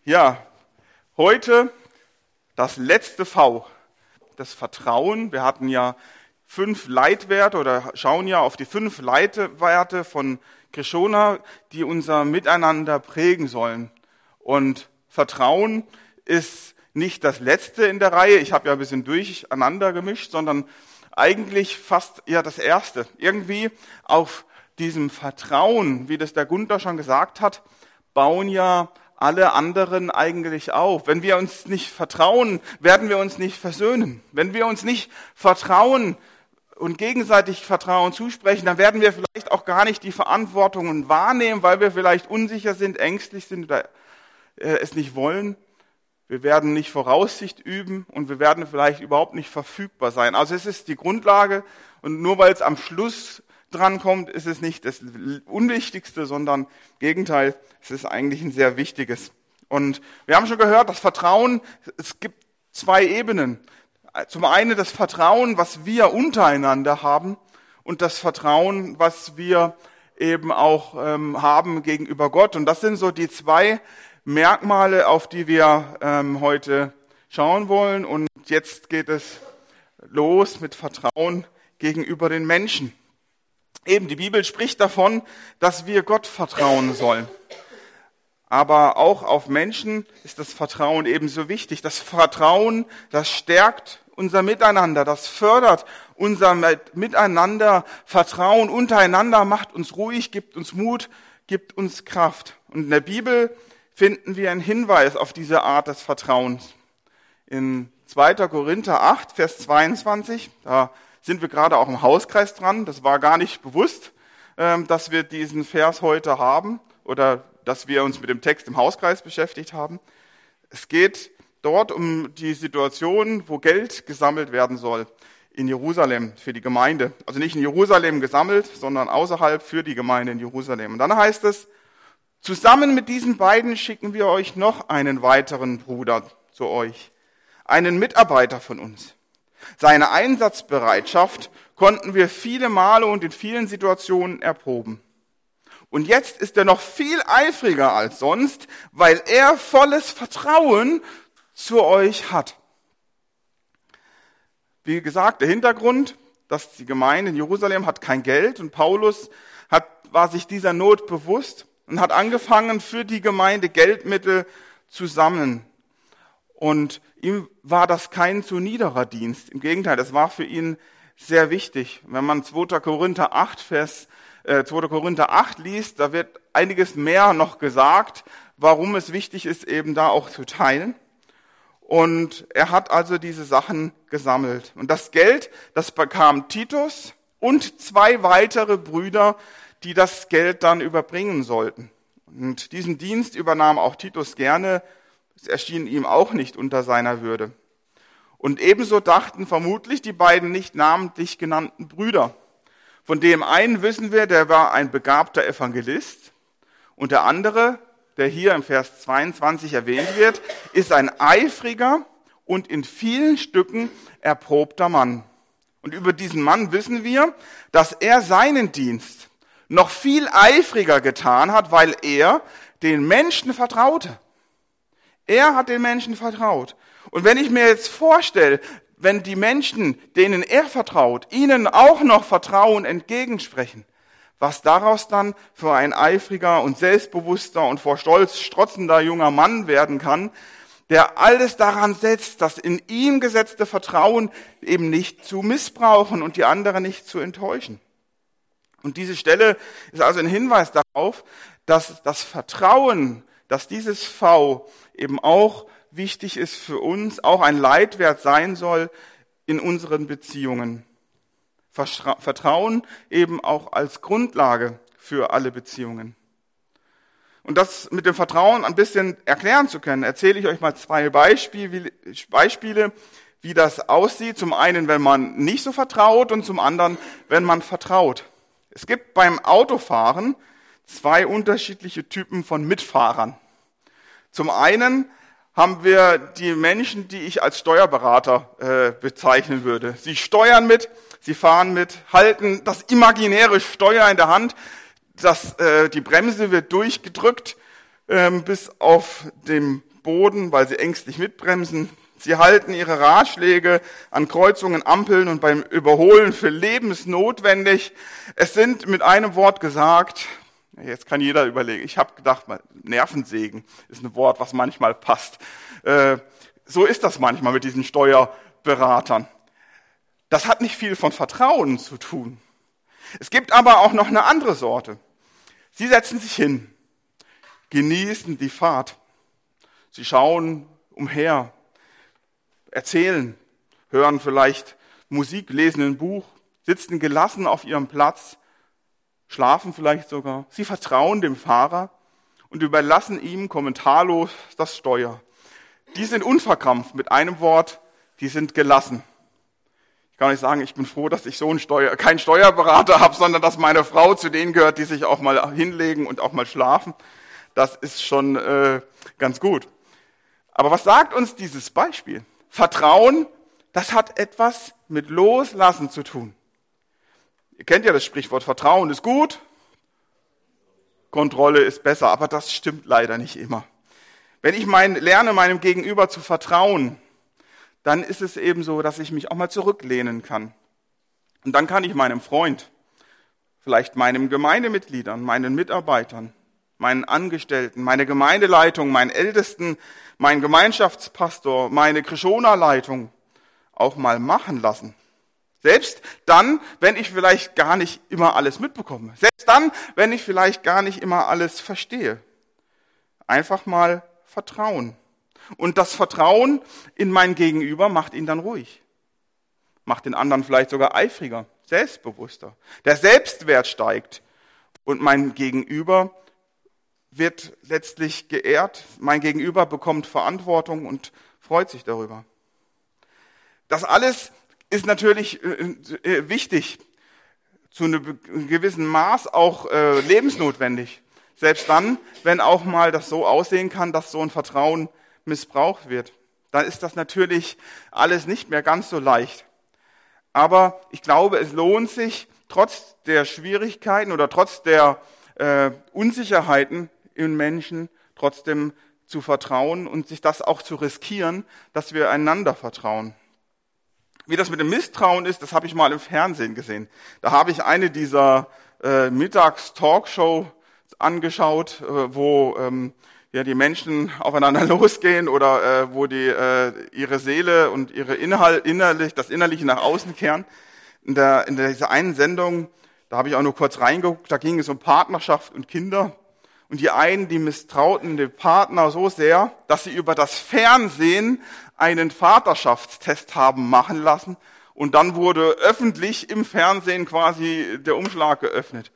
Ja, heute das letzte V, das Vertrauen. Wir hatten ja 5 Leitwerte oder schauen ja auf die 5 Leitwerte von Krishona, die unser Miteinander prägen sollen. Und Vertrauen ist nicht das letzte in der Reihe. Ich habe ja ein bisschen durcheinander gemischt, sondern eigentlich fast ja das erste. Irgendwie auf diesem Vertrauen, wie das der Gunther schon gesagt hat, bauen ja alle anderen eigentlich auf. Wenn wir uns nicht vertrauen, werden wir uns nicht versöhnen. Wenn wir uns nicht vertrauen und gegenseitig Vertrauen zusprechen, dann werden wir vielleicht auch gar nicht die Verantwortungen wahrnehmen, weil wir vielleicht unsicher sind, ängstlich sind oder es nicht wollen. Wir werden nicht Voraussicht üben und wir werden vielleicht überhaupt nicht verfügbar sein. Also es ist die Grundlage und nur weil es am Schluss drankommt, ist es nicht das Unwichtigste, sondern im Gegenteil, es ist eigentlich ein sehr wichtiges. Und wir haben schon gehört, das Vertrauen, es gibt 2 Ebenen. Zum einen das Vertrauen, was wir untereinander haben und das Vertrauen, was wir eben auch haben gegenüber Gott. Und das sind so die 2 Merkmale, auf die wir heute schauen wollen. Und jetzt geht es los mit Vertrauen gegenüber den Menschen. Eben, die Bibel spricht davon, dass wir Gott vertrauen sollen. Aber auch auf Menschen ist das Vertrauen ebenso wichtig. Das Vertrauen, das stärkt unser Miteinander, das fördert unser Miteinander. Vertrauen untereinander macht uns ruhig, gibt uns Mut, gibt uns Kraft. Und in der Bibel finden wir einen Hinweis auf diese Art des Vertrauens. In 2. Korinther 8, Vers 22, da sind wir gerade auch im Hauskreis dran. Das war gar nicht bewusst, dass wir diesen Vers heute haben oder dass wir uns mit dem Text im Hauskreis beschäftigt haben. Es geht dort um die Situation, wo Geld gesammelt werden soll in Jerusalem für die Gemeinde. Also nicht in Jerusalem gesammelt, sondern außerhalb für die Gemeinde in Jerusalem. Und dann heißt es, zusammen mit diesen beiden schicken wir euch noch einen weiteren Bruder zu euch, einen Mitarbeiter von uns. Seine Einsatzbereitschaft konnten wir viele Male und in vielen Situationen erproben. Und jetzt ist er noch viel eifriger als sonst, weil er volles Vertrauen zu euch hat. Wie gesagt, der Hintergrund, dass die Gemeinde in Jerusalem hat kein Geld und Paulus war sich dieser Not bewusst und hat angefangen, für die Gemeinde Geldmittel zu sammeln. Und ihm war das kein zu niederer Dienst. Im Gegenteil, das war für ihn sehr wichtig. Wenn man 2. Korinther 8 liest, da wird einiges mehr noch gesagt, warum es wichtig ist, eben da auch zu teilen. Und er hat also diese Sachen gesammelt. Und das Geld, das bekam Titus und 2 weitere Brüder, die das Geld dann überbringen sollten. Und diesen Dienst übernahm auch Titus gerne. Es erschien ihm auch nicht unter seiner Würde. Und ebenso dachten vermutlich die beiden nicht namentlich genannten Brüder. Von dem einen wissen wir, der war ein begabter Evangelist. Und der andere, der hier im Vers 22 erwähnt wird, ist ein eifriger und in vielen Stücken erprobter Mann. Und über diesen Mann wissen wir, dass er seinen Dienst noch viel eifriger getan hat, weil er den Menschen vertraute. Er hat den Menschen vertraut. Und wenn ich mir jetzt vorstelle, wenn die Menschen, denen er vertraut, ihnen auch noch Vertrauen entgegensprechen, was daraus dann für ein eifriger und selbstbewusster und vor Stolz strotzender junger Mann werden kann, der alles daran setzt, das in ihm gesetzte Vertrauen eben nicht zu missbrauchen und die anderen nicht zu enttäuschen. Und diese Stelle ist also ein Hinweis darauf, dass das Vertrauen, dass dieses V eben auch wichtig ist für uns, auch ein Leitwert sein soll in unseren Beziehungen. Vertrauen eben auch als Grundlage für alle Beziehungen. Und das mit dem Vertrauen ein bisschen erklären zu können, erzähle ich euch mal 2 Beispiele, wie das aussieht. Zum einen, wenn man nicht so vertraut und zum anderen, wenn man vertraut. Es gibt beim Autofahren 2 unterschiedliche Typen von Mitfahrern. Zum einen haben wir die Menschen, die ich als Steuerberater bezeichnen würde. Sie steuern mit, sie fahren mit, halten das imaginäre Steuer in der Hand, die Bremse wird durchgedrückt bis auf dem Boden, weil sie ängstlich mitbremsen. Sie halten ihre Ratschläge an Kreuzungen, Ampeln und beim Überholen für lebensnotwendig. Es sind mit einem Wort gesagt, jetzt kann jeder überlegen, ich habe gedacht, Nervensägen ist ein Wort, was manchmal passt. So ist das manchmal mit diesen Steuerberatern. Das hat nicht viel von Vertrauen zu tun. Es gibt aber auch noch eine andere Sorte. Sie setzen sich hin, genießen die Fahrt. Sie schauen umher, erzählen, hören vielleicht Musik, lesen ein Buch, sitzen gelassen auf ihrem Platz, schlafen vielleicht sogar. Sie vertrauen dem Fahrer und überlassen ihm kommentarlos das Steuer. Die sind unverkrampft, mit einem Wort, die sind gelassen. Ich kann nicht sagen, ich bin froh, dass ich so keinen Steuerberater habe, sondern dass meine Frau zu denen gehört, die sich auch mal hinlegen und auch mal schlafen. Das ist schon ganz gut. Aber was sagt uns dieses Beispiel? Vertrauen, das hat etwas mit Loslassen zu tun. Ihr kennt ja das Sprichwort, Vertrauen ist gut, Kontrolle ist besser, aber das stimmt leider nicht immer. Wenn ich lerne, meinem Gegenüber zu vertrauen, dann ist es eben so, dass ich mich auch mal zurücklehnen kann. Und dann kann ich meinem Freund, vielleicht meinen Gemeindemitgliedern, meinen Mitarbeitern, meinen Angestellten, meine Gemeindeleitung, meinen Ältesten, meinen Gemeinschaftspastor, meine Krishona-Leitung auch mal machen lassen. Selbst dann, wenn ich vielleicht gar nicht immer alles mitbekomme. Selbst dann, wenn ich vielleicht gar nicht immer alles verstehe. Einfach mal vertrauen. Und das Vertrauen in mein Gegenüber macht ihn dann ruhig. Macht den anderen vielleicht sogar eifriger, selbstbewusster. Der Selbstwert steigt und mein Gegenüber wird letztlich geehrt. Mein Gegenüber bekommt Verantwortung und freut sich darüber. Das alles ist natürlich wichtig, zu einem gewissen Maß auch lebensnotwendig. Selbst dann, wenn auch mal das so aussehen kann, dass so ein Vertrauen missbraucht wird. Dann ist das natürlich alles nicht mehr ganz so leicht. Aber ich glaube, es lohnt sich, trotz der Schwierigkeiten oder trotz der Unsicherheiten in Menschen trotzdem zu vertrauen und sich das auch zu riskieren, dass wir einander vertrauen. Wie das mit dem Misstrauen ist, das habe ich mal im Fernsehen gesehen. Da habe ich eine dieser Mittags-Talkshow angeschaut, wo die Menschen aufeinander losgehen oder wo die ihre Seele und das Innerliche nach außen kehren. In dieser einen Sendung, da habe ich auch nur kurz reingeguckt, da ging es um Partnerschaft und Kinder. Und die einen, die misstrauten dem Partner so sehr, dass sie über das Fernsehen einen Vaterschaftstest haben machen lassen. Und dann wurde öffentlich im Fernsehen quasi der Umschlag geöffnet.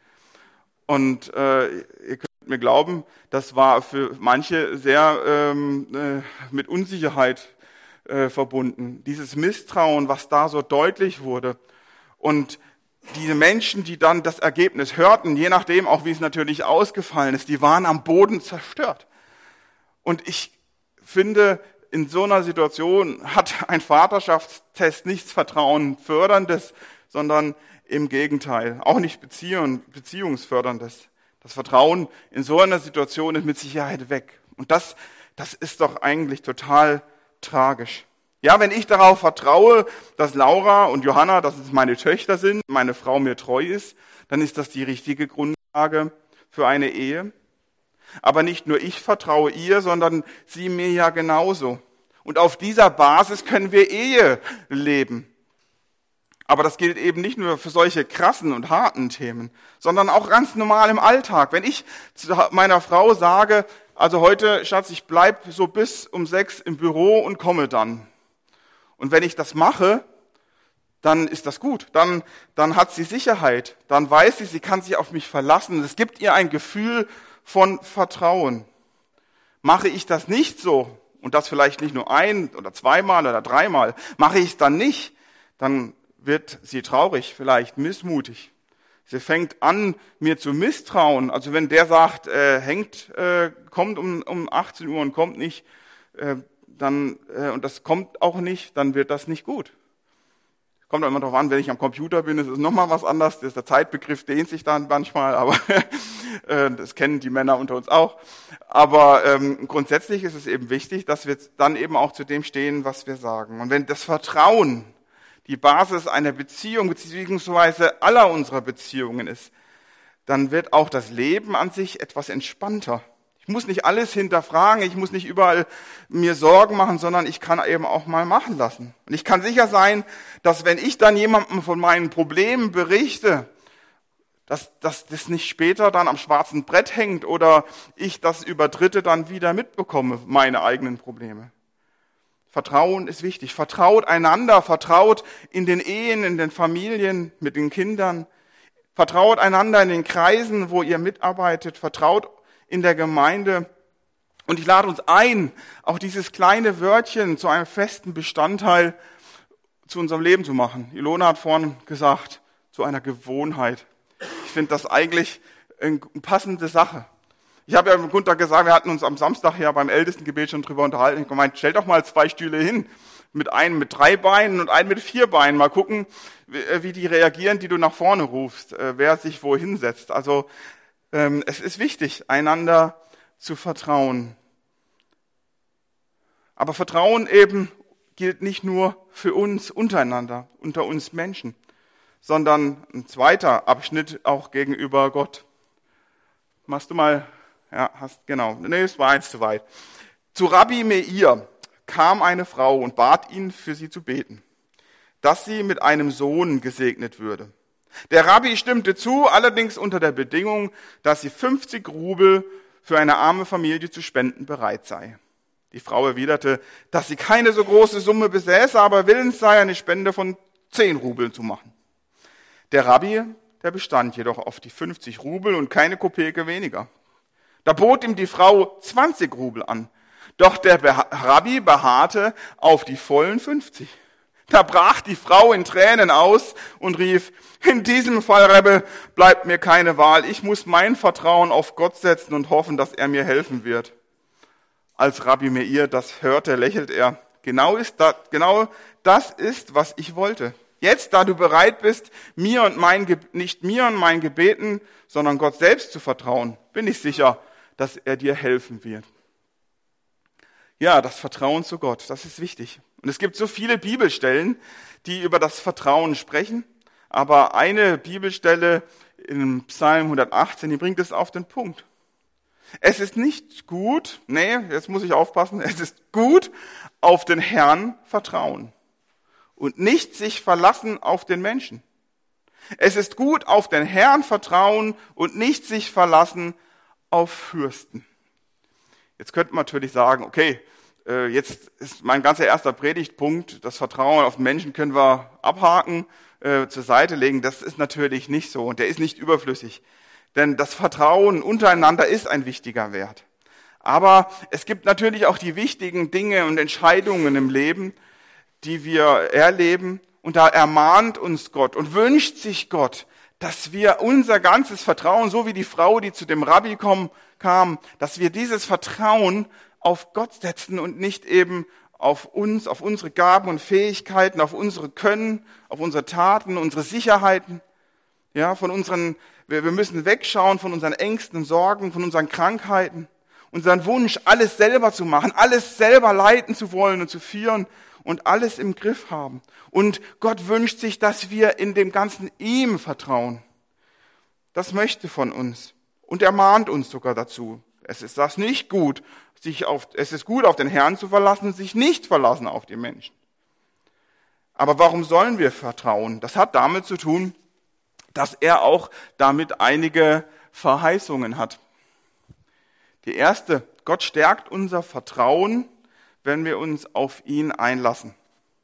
Und ihr könnt mir glauben, das war für manche sehr mit Unsicherheit verbunden. Dieses Misstrauen, was da so deutlich wurde. Und diese Menschen, die dann das Ergebnis hörten, je nachdem auch wie es natürlich ausgefallen ist, die waren am Boden zerstört. Und ich finde, in so einer Situation hat ein Vaterschaftstest nichts Vertrauen förderndes, sondern im Gegenteil, auch nicht beziehungsförderndes. Das Vertrauen in so einer Situation ist mit Sicherheit weg. Und das ist doch eigentlich total tragisch. Ja, wenn ich darauf vertraue, dass Laura und Johanna, dass es meine Töchter sind, meine Frau mir treu ist, dann ist das die richtige Grundlage für eine Ehe. Aber nicht nur ich vertraue ihr, sondern sie mir ja genauso. Und auf dieser Basis können wir Ehe leben. Aber das gilt eben nicht nur für solche krassen und harten Themen, sondern auch ganz normal im Alltag. Wenn ich zu meiner Frau sage, also heute, Schatz, ich bleib so bis um 6 im Büro und komme dann. Und wenn ich das mache, dann ist das gut. Dann hat sie Sicherheit. Dann weiß sie kann sich auf mich verlassen. Es gibt ihr ein Gefühl von Vertrauen. Mache ich das nicht so, und das vielleicht nicht nur ein oder zweimal oder dreimal, mache ich es dann nicht, dann wird sie traurig, vielleicht missmutig. Sie fängt an, mir zu misstrauen. Also wenn der sagt, kommt um 18 Uhr und kommt nicht, und das kommt auch nicht, dann wird das nicht gut. Kommt auch immer darauf an, wenn ich am Computer bin, ist es nochmal was anderes. Der Zeitbegriff dehnt sich dann manchmal, aber Das kennen die Männer unter uns auch. Aber grundsätzlich ist es eben wichtig, dass wir dann eben auch zu dem stehen, was wir sagen. Und wenn das Vertrauen die Basis einer Beziehung beziehungsweise aller unserer Beziehungen ist, dann wird auch das Leben an sich etwas entspannter. Ich muss nicht alles hinterfragen, ich muss nicht überall mir Sorgen machen, sondern ich kann eben auch mal machen lassen. Und ich kann sicher sein, dass wenn ich dann jemandem von meinen Problemen berichte, dass das nicht später dann am schwarzen Brett hängt oder ich das über Dritte dann wieder mitbekomme, meine eigenen Probleme. Vertrauen ist wichtig. Vertraut einander, vertraut in den Ehen, in den Familien, mit den Kindern. Vertraut einander in den Kreisen, wo ihr mitarbeitet. Vertraut in der Gemeinde. Und ich lade uns ein, auch dieses kleine Wörtchen zu einem festen Bestandteil zu unserem Leben zu machen. Ilona hat vorhin gesagt, zu einer Gewohnheit. Ich finde das eigentlich eine passende Sache. Ich habe ja mit Gunther gesagt, wir hatten uns am Samstag ja beim Ältestengebet schon drüber unterhalten. Ich habe gemeint, stell doch mal 2 Stühle hin. Mit einem mit 3 Beinen und einen mit 4 Beinen. Mal gucken, wie die reagieren, die du nach vorne rufst, wer sich wo hinsetzt. Also es ist wichtig, einander zu vertrauen. Aber Vertrauen eben gilt nicht nur für uns untereinander, unter uns Menschen, sondern ein zweiter Abschnitt auch gegenüber Gott. Machst du mal, ja, genau. Nee, es war eins zu weit. Zu Rabbi Meir kam eine Frau und bat ihn, für sie zu beten, dass sie mit einem Sohn gesegnet würde. Der Rabbi stimmte zu, allerdings unter der Bedingung, dass sie 50 Rubel für eine arme Familie zu spenden bereit sei. Die Frau erwiderte, dass sie keine so große Summe besäße, aber willens sei, eine Spende von 10 Rubeln zu machen. Der Rabbi, der bestand jedoch auf die 50 Rubel und keine Kopeke weniger. Da bot ihm die Frau 20 Rubel an. Doch der Rabbi beharrte auf die vollen 50. Da brach die Frau in Tränen aus und rief, in diesem Fall, Rebbe, bleibt mir keine Wahl. Ich muss mein Vertrauen auf Gott setzen und hoffen, dass er mir helfen wird. Als Rabbi Meir das hörte, lächelt er. Genau das ist, was ich wollte. Jetzt, da du bereit bist, nicht mir und meinen Gebeten, sondern Gott selbst zu vertrauen, bin ich sicher, dass er dir helfen wird. Ja, das Vertrauen zu Gott, das ist wichtig. Und es gibt so viele Bibelstellen, die über das Vertrauen sprechen, aber eine Bibelstelle in Psalm 118, die bringt es auf den Punkt. Es ist nicht gut, jetzt muss ich aufpassen, es ist gut, auf den Herrn vertrauen und nicht sich verlassen auf den Menschen. Es ist gut, auf den Herrn vertrauen und nicht sich verlassen auf Fürsten. Jetzt könnte man natürlich sagen, okay, jetzt ist mein ganzer erster Predigtpunkt, das Vertrauen auf den Menschen können wir abhaken, zur Seite legen. Das ist natürlich nicht so und der ist nicht überflüssig. Denn das Vertrauen untereinander ist ein wichtiger Wert. Aber es gibt natürlich auch die wichtigen Dinge und Entscheidungen im Leben, die wir erleben. Und da ermahnt uns Gott und wünscht sich Gott, dass wir unser ganzes Vertrauen, so wie die Frau, die zu dem Rabbi kam, dass wir dieses Vertrauen auf Gott setzen und nicht eben auf uns, auf unsere Gaben und Fähigkeiten, auf unsere Können, auf unsere Taten, unsere Sicherheiten, ja, wir müssen wegschauen von unseren Ängsten und Sorgen, von unseren Krankheiten, unseren Wunsch, alles selber zu machen, alles selber leiten zu wollen und zu führen und alles im Griff haben. Und Gott wünscht sich, dass wir in dem Ganzen ihm vertrauen. Das möchte von uns. Und er mahnt uns sogar dazu. Es ist das nicht gut, es ist gut, auf den Herrn zu verlassen und sich nicht verlassen auf die Menschen. Aber warum sollen wir vertrauen? Das hat damit zu tun, dass er auch damit einige Verheißungen hat. Die erste, Gott stärkt unser Vertrauen, wenn wir uns auf ihn einlassen.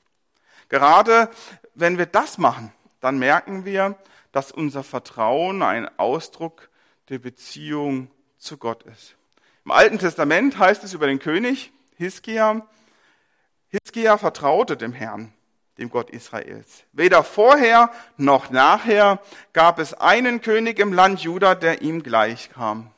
Gerade wenn wir das machen, dann merken wir, dass unser Vertrauen ein Ausdruck der Beziehung zu Gott ist. Im Alten Testament heißt es über den König Hiskia vertraute dem Herrn, dem Gott Israels. Weder vorher noch nachher gab es einen König im Land Juda, der ihm gleich kam.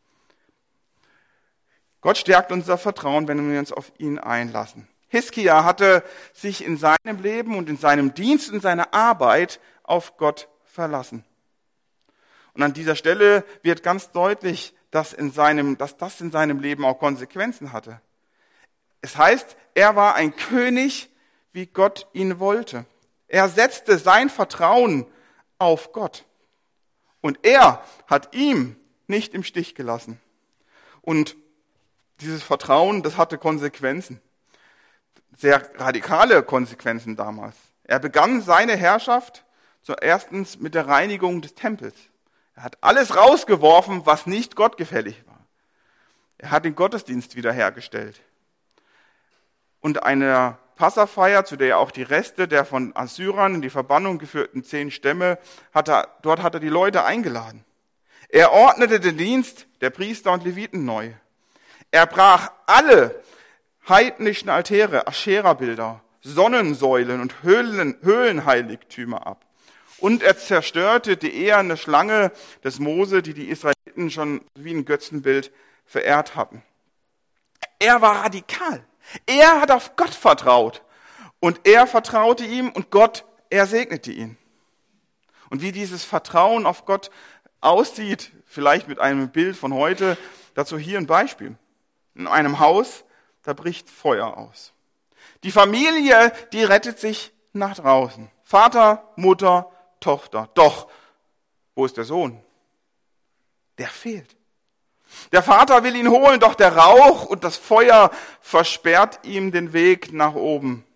Gott stärkt unser Vertrauen, wenn wir uns auf ihn einlassen. Hiskia hatte sich in seinem Leben und in seinem Dienst und seiner Arbeit auf Gott verlassen. Und an dieser Stelle wird ganz deutlich, dass das in seinem Leben auch Konsequenzen hatte. Es heißt, er war ein König, wie Gott ihn wollte. Er setzte sein Vertrauen auf Gott. Und er hat ihm nicht im Stich gelassen. Und dieses Vertrauen, das hatte Konsequenzen. Sehr radikale Konsequenzen damals. Er begann seine Herrschaft zuerst mit der Reinigung des Tempels. Er hat alles rausgeworfen, was nicht gottgefällig war. Er hat den Gottesdienst wiederhergestellt. Und eine Passafeier, zu der er auch die Reste der von Assyrern in die Verbannung geführten 10 Stämme, dort hat er die Leute eingeladen. Er ordnete den Dienst der Priester und Leviten neu. Er brach alle heidnischen Altäre, Aschera-Bilder, Sonnensäulen und Höhlenheiligtümer ab. Und er zerstörte die eherne Schlange des Mose, die Israeliten schon wie ein Götzenbild verehrt hatten. Er war radikal. Er hat auf Gott vertraut. Und er vertraute ihm und Gott, er segnete ihn. Und wie dieses Vertrauen auf Gott aussieht, vielleicht mit einem Bild von heute, dazu hier ein Beispiel. In einem Haus, da bricht Feuer aus. Die Familie, die rettet sich nach draußen. Vater, Mutter, Tochter. Doch, wo ist der Sohn? Der fehlt. Der Vater will ihn holen, doch der Rauch und das Feuer versperrt ihm den Weg nach oben.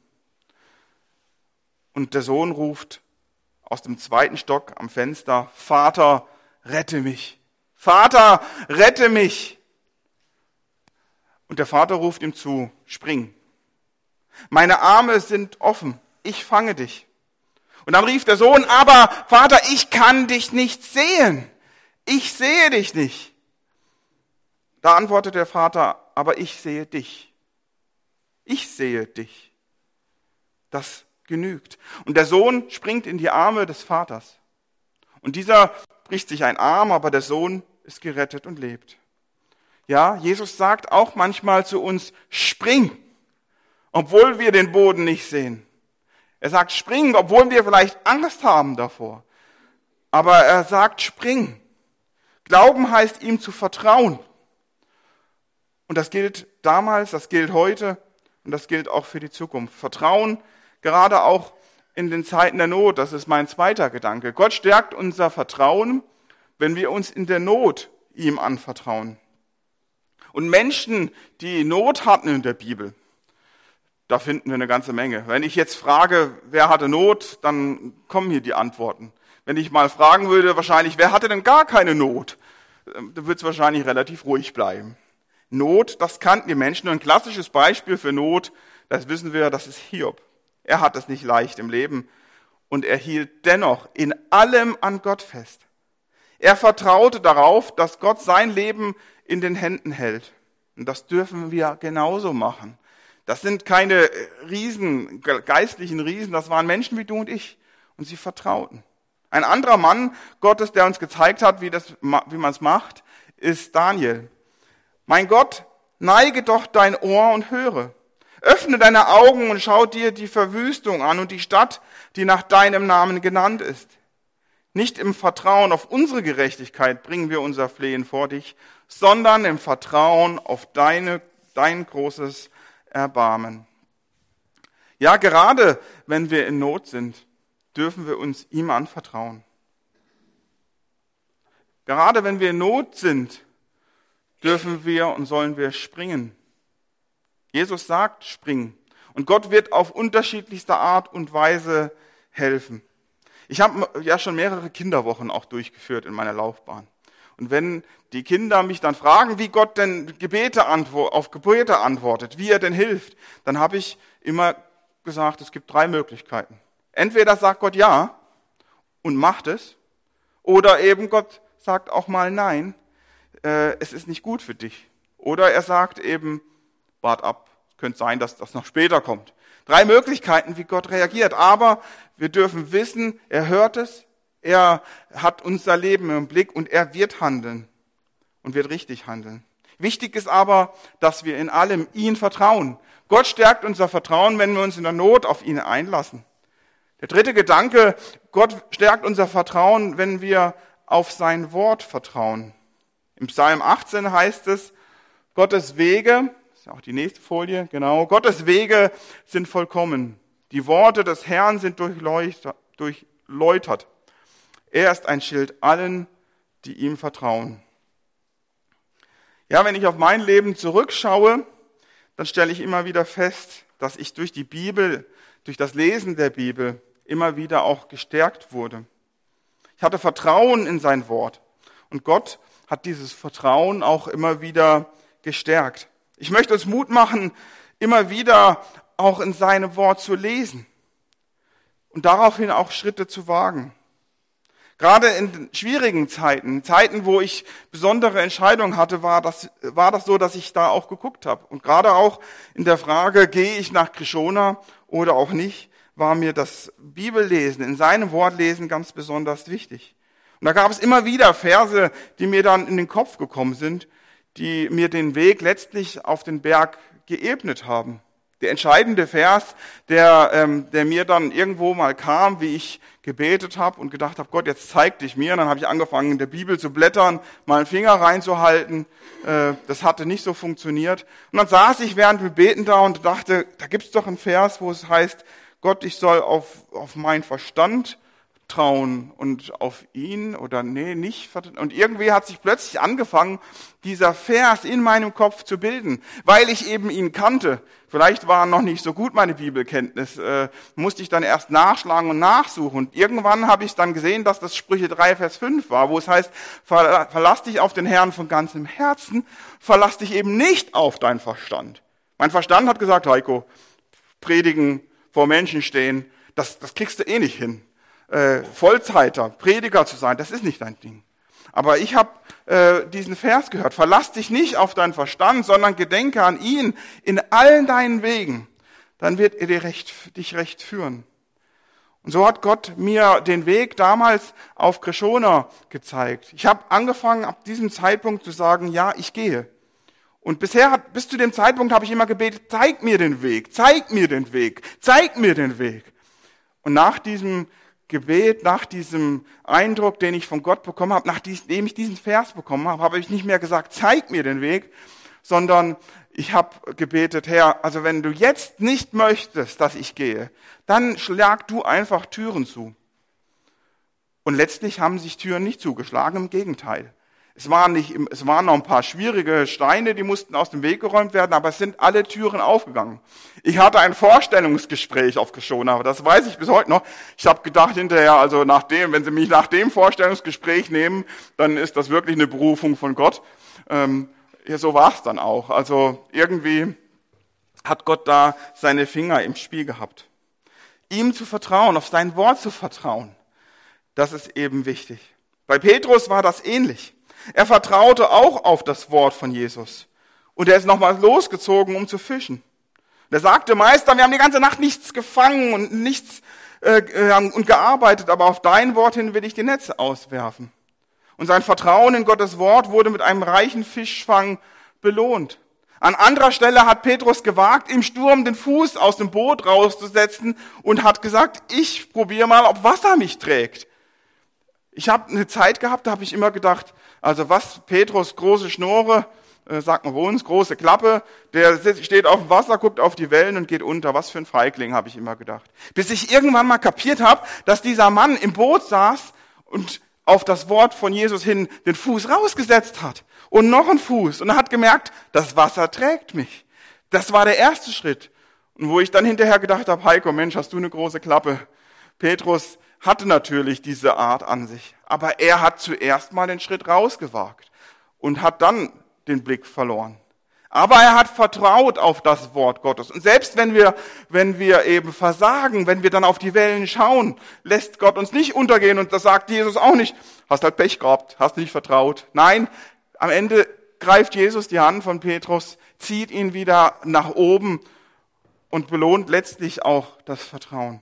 Und der Sohn ruft aus dem 2. Stock am Fenster, Vater, rette mich. Vater, rette mich. Und der Vater ruft ihm zu, spring. Meine Arme sind offen, ich fange dich. Und dann rief der Sohn, aber Vater, ich kann dich nicht sehen. Ich sehe dich nicht. Da antwortet der Vater, aber ich sehe dich. Ich sehe dich. Das genügt. Und der Sohn springt in die Arme des Vaters. Und dieser bricht sich ein Arm, aber der Sohn ist gerettet und lebt. Ja, Jesus sagt auch manchmal zu uns, spring, obwohl wir den Boden nicht sehen. Er sagt, spring, obwohl wir vielleicht Angst haben davor. Aber er sagt, spring. Glauben heißt, ihm zu vertrauen. Und das gilt damals, das gilt heute und das gilt auch für die Zukunft. Vertrauen, gerade auch in den Zeiten der Not, das ist mein zweiter Gedanke. Gott stärkt unser Vertrauen, wenn wir uns in der Not ihm anvertrauen. Und Menschen, die Not hatten in der Bibel, da finden wir eine ganze Menge. Wenn ich jetzt frage, wer hatte Not, dann kommen hier die Antworten. Wenn ich mal fragen würde, wahrscheinlich, wer hatte denn gar keine Not, dann wird es wahrscheinlich relativ ruhig bleiben. Not, das kannten die Menschen. Und ein klassisches Beispiel für Not, das wissen wir, das ist Hiob. Er hat es nicht leicht im Leben und er hielt dennoch in allem an Gott fest. Er vertraute darauf, dass Gott sein Leben in den Händen hält. Und das dürfen wir genauso machen. Das sind keine Riesen, geistlichen Riesen, das waren Menschen wie du und ich. Und sie vertrauten. Ein anderer Mann Gottes, der uns gezeigt hat, wie man es macht, ist Daniel. Mein Gott, neige doch dein Ohr und höre. Öffne deine Augen und schau dir die Verwüstung an und die Stadt, die nach deinem Namen genannt ist. Nicht im Vertrauen auf unsere Gerechtigkeit bringen wir unser Flehen vor dich, sondern im Vertrauen auf dein großes Erbarmen. Ja, gerade wenn wir in Not sind, dürfen wir uns ihm anvertrauen. Gerade wenn wir in Not sind, dürfen wir und sollen wir springen. Jesus sagt, springen. Und Gott wird auf unterschiedlichste Art und Weise helfen. Ich habe ja schon mehrere Kinderwochen auch durchgeführt in meiner Laufbahn. Und wenn die Kinder mich dann fragen, wie Gott denn auf Gebete antwortet, wie er denn hilft, dann habe ich immer gesagt, es gibt 3 Möglichkeiten. Entweder sagt Gott ja und macht es, oder eben Gott sagt auch mal nein, es ist nicht gut für dich. Oder er sagt eben, wart ab, es könnte sein, dass das noch später kommt. 3 Möglichkeiten, wie Gott reagiert, aber wir dürfen wissen, er hört es, er hat unser Leben im Blick und er wird handeln und wird richtig handeln. Wichtig ist aber, dass wir in allem ihn vertrauen. Gott stärkt unser Vertrauen, wenn wir uns in der Not auf ihn einlassen. Der dritte Gedanke, Gott stärkt unser Vertrauen, wenn wir auf sein Wort vertrauen. Im Psalm 18 heißt es, Gottes Wege, das ist auch die nächste Folie, genau, Gottes Wege sind vollkommen. Die Worte des Herrn sind durchläutert. Er ist ein Schild allen, die ihm vertrauen. Ja, wenn ich auf mein Leben zurückschaue, dann stelle ich immer wieder fest, dass ich durch die Bibel, durch das Lesen der Bibel immer wieder auch gestärkt wurde. Ich hatte Vertrauen in sein Wort und Gott hat dieses Vertrauen auch immer wieder gestärkt. Ich möchte uns Mut machen, immer wieder auch in seinem Wort zu lesen und daraufhin auch Schritte zu wagen. Gerade in schwierigen Zeiten, wo ich besondere Entscheidungen hatte, war das so, dass ich da auch geguckt habe. Und gerade auch in der Frage, gehe ich nach Krishona oder auch nicht, war mir das Bibellesen, in seinem Wort lesen ganz besonders wichtig. Und da gab es immer wieder Verse, die mir dann in den Kopf gekommen sind, die mir den Weg letztlich auf den Berg geebnet haben. Der entscheidende Vers, der mir dann irgendwo mal kam, wie ich gebetet habe und gedacht habe, Gott, jetzt zeig dich mir. Und dann habe ich angefangen, in der Bibel zu blättern, mal einen Finger reinzuhalten. Das hatte nicht so funktioniert. Und dann saß ich während wir beten da und dachte, da gibt's doch einen Vers, wo es heißt, Gott, ich soll auf meinen Verstand trauen und auf ihn oder nee, nicht. Und irgendwie hat sich plötzlich angefangen, dieser Vers in meinem Kopf zu bilden, weil ich eben ihn kannte. Vielleicht war noch nicht so gut meine Bibelkenntnis, musste ich dann erst nachschlagen und nachsuchen. Und irgendwann habe ich dann gesehen, dass das Sprüche 3, Vers 5 war, wo es heißt, verlass dich auf den Herrn von ganzem Herzen, verlass dich eben nicht auf deinen Verstand. Mein Verstand hat gesagt, Heiko, predigen, vor Menschen stehen, das kriegst du eh nicht hin. Vollzeiter, Prediger zu sein, das ist nicht dein Ding. Aber ich habe diesen Vers gehört, verlass dich nicht auf deinen Verstand, sondern gedenke an ihn in allen deinen Wegen, dann wird er dich recht führen. Und so hat Gott mir den Weg damals auf Krishona gezeigt. Ich habe angefangen, ab diesem Zeitpunkt zu sagen, ja, ich gehe. Und bis zu dem Zeitpunkt habe ich immer gebetet, zeig mir den Weg, zeig mir den Weg, zeig mir den Weg. Und nach diesem Gebet, nach diesem Eindruck, den ich von Gott bekommen habe, nachdem ich diesen Vers bekommen habe, habe ich nicht mehr gesagt, zeig mir den Weg, sondern ich habe gebetet, Herr, also wenn du jetzt nicht möchtest, dass ich gehe, dann schlag du einfach Türen zu. Und letztlich haben sich Türen nicht zugeschlagen, im Gegenteil. Es waren noch ein paar schwierige Steine, die mussten aus dem Weg geräumt werden, aber es sind alle Türen aufgegangen. Ich hatte ein Vorstellungsgespräch auf Krishona, aber das weiß ich bis heute noch. Ich habe gedacht hinterher, also wenn Sie mich nach dem Vorstellungsgespräch nehmen, dann ist das wirklich eine Berufung von Gott. Ja, so war es dann auch. Also irgendwie hat Gott da seine Finger im Spiel gehabt. Ihm zu vertrauen, auf sein Wort zu vertrauen, das ist eben wichtig. Bei Petrus war das ähnlich. Er vertraute auch auf das Wort von Jesus. Und er ist nochmal losgezogen, um zu fischen. Er sagte, Meister, wir haben die ganze Nacht nichts gefangen und nichts und gearbeitet, aber auf dein Wort hin will ich die Netze auswerfen. Und sein Vertrauen in Gottes Wort wurde mit einem reichen Fischfang belohnt. An anderer Stelle hat Petrus gewagt, im Sturm den Fuß aus dem Boot rauszusetzen und hat gesagt, ich probiere mal, ob Wasser mich trägt. Ich habe eine Zeit gehabt, da habe ich immer gedacht, also was, Petrus, große Schnurre, sagt man bei uns, große Klappe, der steht auf dem Wasser, guckt auf die Wellen und geht unter. Was für ein Feigling, habe ich immer gedacht. Bis ich irgendwann mal kapiert habe, dass dieser Mann im Boot saß und auf das Wort von Jesus hin den Fuß rausgesetzt hat. Und noch einen Fuß. Und er hat gemerkt, das Wasser trägt mich. Das war der erste Schritt. Und wo ich dann hinterher gedacht habe, Heiko, Mensch, hast du eine große Klappe. Petrus hatte natürlich diese Art an sich. Aber er hat zuerst mal den Schritt rausgewagt und hat dann den Blick verloren. Aber er hat vertraut auf das Wort Gottes. Und selbst wenn wir eben versagen, wenn wir dann auf die Wellen schauen, lässt Gott uns nicht untergehen. Und das sagt Jesus auch nicht. Hast halt Pech gehabt, hast nicht vertraut. Nein, am Ende greift Jesus die Hand von Petrus, zieht ihn wieder nach oben und belohnt letztlich auch das Vertrauen.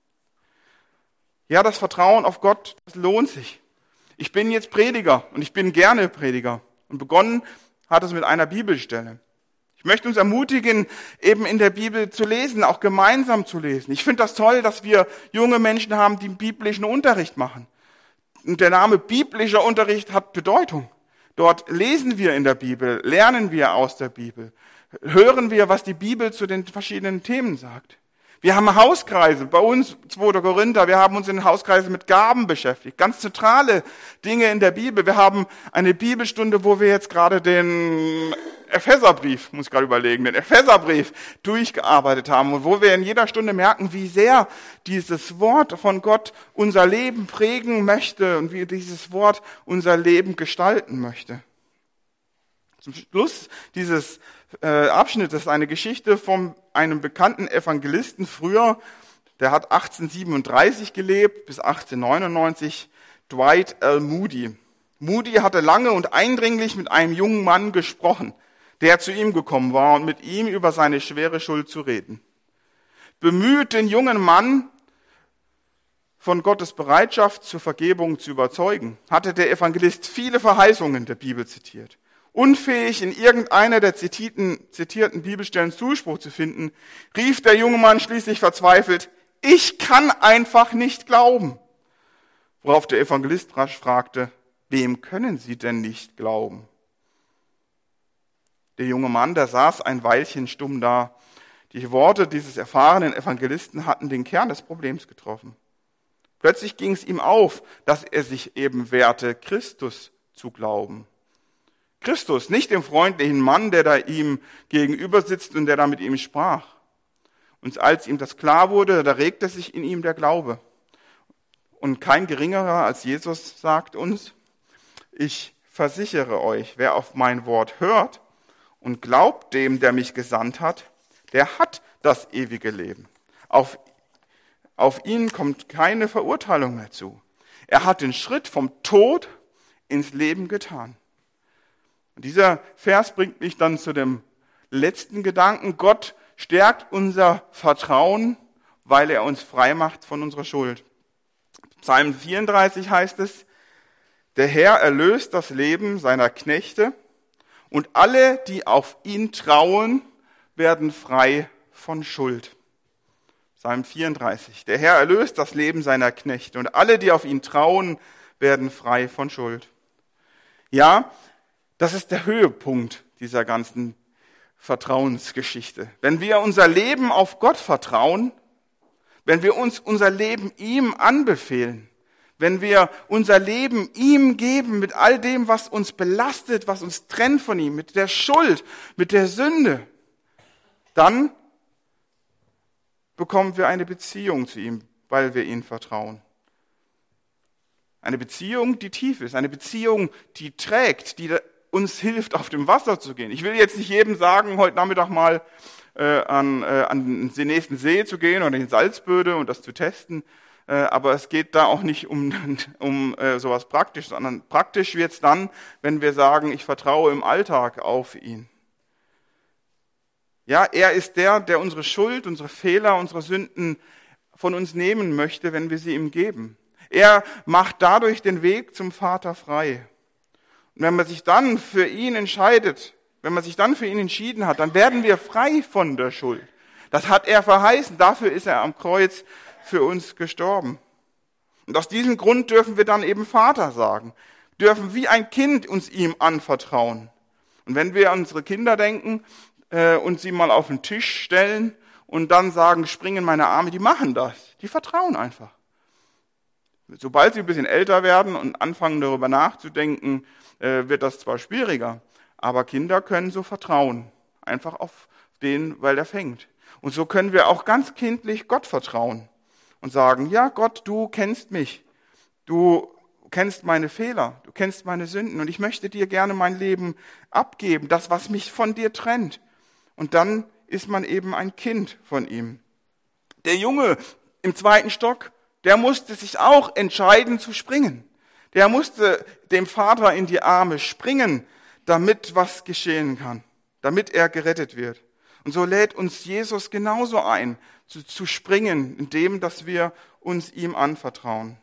Ja, das Vertrauen auf Gott, das lohnt sich. Ich bin jetzt Prediger und ich bin gerne Prediger. Und begonnen hat es mit einer Bibelstelle. Ich möchte uns ermutigen, eben in der Bibel zu lesen, auch gemeinsam zu lesen. Ich finde das toll, dass wir junge Menschen haben, die biblischen Unterricht machen. Und der Name biblischer Unterricht hat Bedeutung. Dort lesen wir in der Bibel, lernen wir aus der Bibel, hören wir, was die Bibel zu den verschiedenen Themen sagt. Wir haben Hauskreise, bei uns 2. Korinther, wir haben uns in den Hauskreisen mit Gaben beschäftigt, ganz zentrale Dinge in der Bibel. Wir haben eine Bibelstunde, wo wir jetzt gerade den Epheserbrief, muss ich gerade überlegen, den Epheserbrief durchgearbeitet haben und wo wir in jeder Stunde merken, wie sehr dieses Wort von Gott unser Leben prägen möchte und wie dieses Wort unser Leben gestalten möchte. Zum Schluss dieses Abschnittes ist eine Geschichte von einem bekannten Evangelisten früher, der hat 1837 gelebt bis 1899, Dwight L. Moody. Moody hatte lange und eindringlich mit einem jungen Mann gesprochen, der zu ihm gekommen war und mit ihm über seine schwere Schuld zu reden. Bemüht, den jungen Mann von Gottes Bereitschaft zur Vergebung zu überzeugen, hatte der Evangelist viele Verheißungen der Bibel zitiert. Unfähig, in irgendeiner der zitierten Bibelstellen Zuspruch zu finden, rief der junge Mann schließlich verzweifelt, ich kann einfach nicht glauben. Worauf der Evangelist rasch fragte, wem können Sie denn nicht glauben? Der junge Mann, der saß ein Weilchen stumm da. Die Worte dieses erfahrenen Evangelisten hatten den Kern des Problems getroffen. Plötzlich ging es ihm auf, dass er sich eben wehrte, Christus zu glauben. Christus, nicht dem freundlichen Mann, der da ihm gegenüber sitzt und der da mit ihm sprach. Und als ihm das klar wurde, da regte sich in ihm der Glaube. Und kein Geringerer als Jesus sagt uns, ich versichere euch, wer auf mein Wort hört und glaubt dem, der mich gesandt hat, der hat das ewige Leben. Auf ihn kommt keine Verurteilung mehr zu. Er hat den Schritt vom Tod ins Leben getan. Und dieser Vers bringt mich dann zu dem letzten Gedanken. Gott stärkt unser Vertrauen, weil er uns frei macht von unserer Schuld. Psalm 34 heißt es, der Herr erlöst das Leben seiner Knechte und alle, die auf ihn trauen, werden frei von Schuld. Psalm 34. Der Herr erlöst das Leben seiner Knechte und alle, die auf ihn trauen, werden frei von Schuld. Ja, das ist der Höhepunkt dieser ganzen Vertrauensgeschichte. Wenn wir unser Leben auf Gott vertrauen, wenn wir uns unser Leben ihm anbefehlen, wenn wir unser Leben ihm geben mit all dem, was uns belastet, was uns trennt von ihm, mit der Schuld, mit der Sünde, dann bekommen wir eine Beziehung zu ihm, weil wir ihm vertrauen. Eine Beziehung, die tief ist, eine Beziehung, die trägt, die uns hilft, auf dem Wasser zu gehen. Ich will jetzt nicht jedem sagen, heute Nachmittag mal an den nächsten See zu gehen oder in Salzböde und das zu testen, aber es geht da auch nicht um sowas Praktisches, sondern praktisch wird es dann, wenn wir sagen, ich vertraue im Alltag auf ihn. Ja, er ist der unsere Schuld, unsere Fehler, unsere Sünden von uns nehmen möchte, wenn wir sie ihm geben. Er macht dadurch den Weg zum Vater frei. Und wenn man sich dann für ihn entscheidet, wenn man sich dann für ihn entschieden hat, dann werden wir frei von der Schuld. Das hat er verheißen, dafür ist er am Kreuz für uns gestorben. Und aus diesem Grund dürfen wir dann eben Vater sagen, dürfen wie ein Kind uns ihm anvertrauen. Und wenn wir an unsere Kinder denken und sie mal auf den Tisch stellen und dann sagen, spring in meine Arme, die machen das, die vertrauen einfach. Sobald sie ein bisschen älter werden und anfangen darüber nachzudenken, wird das zwar schwieriger, aber Kinder können so vertrauen, einfach auf den, weil er fängt. Und so können wir auch ganz kindlich Gott vertrauen und sagen, ja Gott, du kennst mich, du kennst meine Fehler, du kennst meine Sünden und ich möchte dir gerne mein Leben abgeben, das, was mich von dir trennt. Und dann ist man eben ein Kind von ihm. Der Junge im 2. Stock, der musste sich auch entscheiden zu springen. Der musste dem Vater in die Arme springen, damit was geschehen kann, damit er gerettet wird. Und so lädt uns Jesus genauso ein, zu springen, indem, dass wir uns ihm anvertrauen.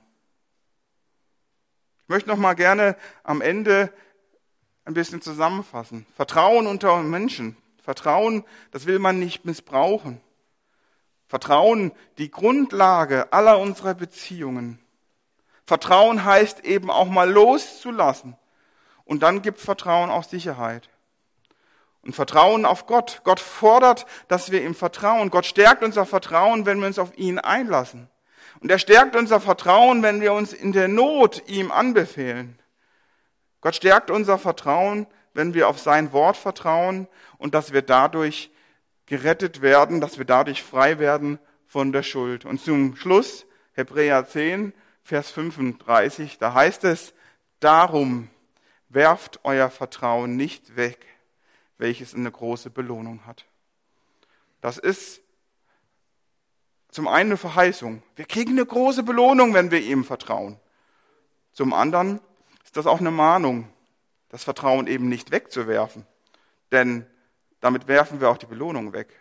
Ich möchte noch mal gerne am Ende ein bisschen zusammenfassen. Vertrauen unter Menschen. Vertrauen, das will man nicht missbrauchen. Vertrauen, die Grundlage aller unserer Beziehungen. Vertrauen heißt eben auch mal loszulassen. Und dann gibt Vertrauen auch Sicherheit. Und Vertrauen auf Gott. Gott fordert, dass wir ihm vertrauen. Gott stärkt unser Vertrauen, wenn wir uns auf ihn einlassen. Und er stärkt unser Vertrauen, wenn wir uns in der Not ihm anbefehlen. Gott stärkt unser Vertrauen, wenn wir auf sein Wort vertrauen und dass wir dadurch gerettet werden, dass wir dadurch frei werden von der Schuld. Und zum Schluss, Hebräer 10, Vers 35, da heißt es, darum werft euer Vertrauen nicht weg, welches eine große Belohnung hat. Das ist zum einen eine Verheißung. Wir kriegen eine große Belohnung, wenn wir ihm vertrauen. Zum anderen ist das auch eine Mahnung, das Vertrauen eben nicht wegzuwerfen. Denn damit werfen wir auch die Belohnung weg.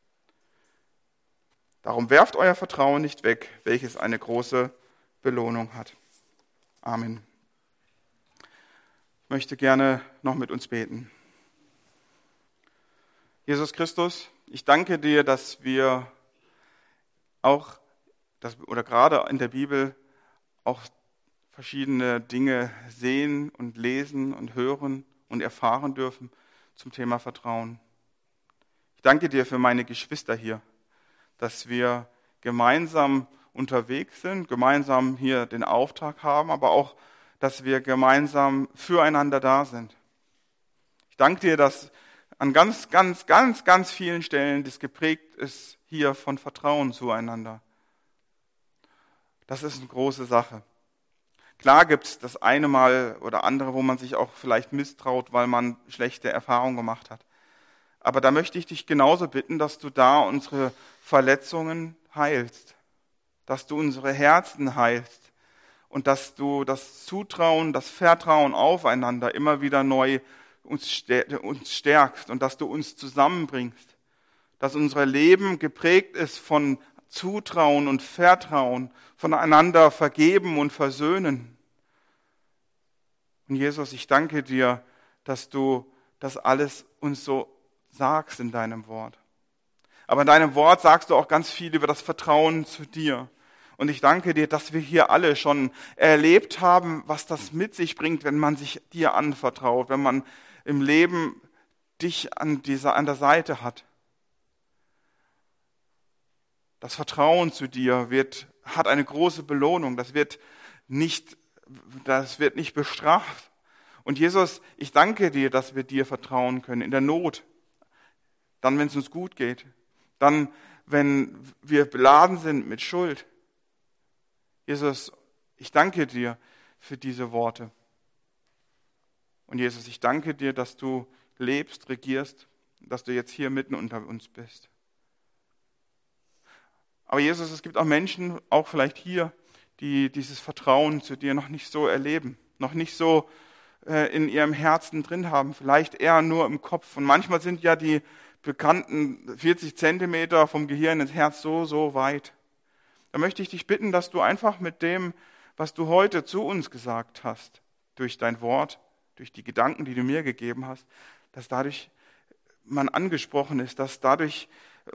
Darum werft euer Vertrauen nicht weg, welches eine große Belohnung hat. Amen. Ich möchte gerne noch mit uns beten. Jesus Christus, ich danke dir, dass wir auch, oder gerade in der Bibel, auch verschiedene Dinge sehen und lesen und hören und erfahren dürfen zum Thema Vertrauen. Ich danke dir für meine Geschwister hier, dass wir gemeinsam unterwegs sind, gemeinsam hier den Auftrag haben, aber auch, dass wir gemeinsam füreinander da sind. Ich danke dir, dass an ganz vielen Stellen das geprägt ist hier von Vertrauen zueinander. Das ist eine große Sache. Klar gibt es das eine Mal oder andere, wo man sich auch vielleicht misstraut, weil man schlechte Erfahrungen gemacht hat. Aber da möchte ich dich genauso bitten, dass du da unsere Verletzungen heilst, dass du unsere Herzen heilst und dass du das Zutrauen, das Vertrauen aufeinander immer wieder neu uns stärkst und dass du uns zusammenbringst, dass unser Leben geprägt ist von Zutrauen und Vertrauen, voneinander vergeben und versöhnen. Und Jesus, ich danke dir, dass du das alles uns so sagst in deinem Wort. Aber in deinem Wort sagst du auch ganz viel über das Vertrauen zu dir. Und ich danke dir, dass wir hier alle schon erlebt haben, was das mit sich bringt, wenn man sich dir anvertraut, wenn man im Leben dich an der Seite hat. Das Vertrauen zu dir hat eine große Belohnung. Das wird nicht bestraft. Und Jesus, ich danke dir, dass wir dir vertrauen können in der Not. Dann, wenn es uns gut geht. Dann, wenn wir beladen sind mit Schuld. Jesus, ich danke dir für diese Worte. Und Jesus, ich danke dir, dass du lebst, regierst, dass du jetzt hier mitten unter uns bist. Aber Jesus, es gibt auch Menschen, auch vielleicht hier, die dieses Vertrauen zu dir noch nicht so erleben, noch nicht so in ihrem Herzen drin haben, vielleicht eher nur im Kopf. Und manchmal sind ja die bekannten 40 Zentimeter vom Gehirn ins Herz so weit. Da möchte ich dich bitten, dass du einfach mit dem, was du heute zu uns gesagt hast, durch dein Wort, durch die Gedanken, die du mir gegeben hast, dass dadurch man angesprochen ist, dass dadurch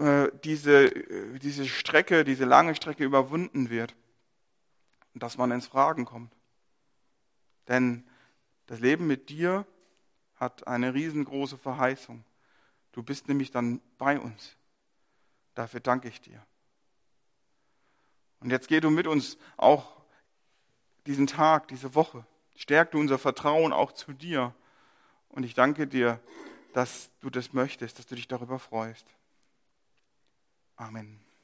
diese Strecke, diese lange Strecke überwunden wird und dass man ins Fragen kommt. Denn das Leben mit dir hat eine riesengroße Verheißung. Du bist nämlich dann bei uns. Dafür danke ich dir. Und jetzt geh du mit uns auch diesen Tag, diese Woche. Stärk du unser Vertrauen auch zu dir. Und ich danke dir, dass du das möchtest, dass du dich darüber freust. Amen.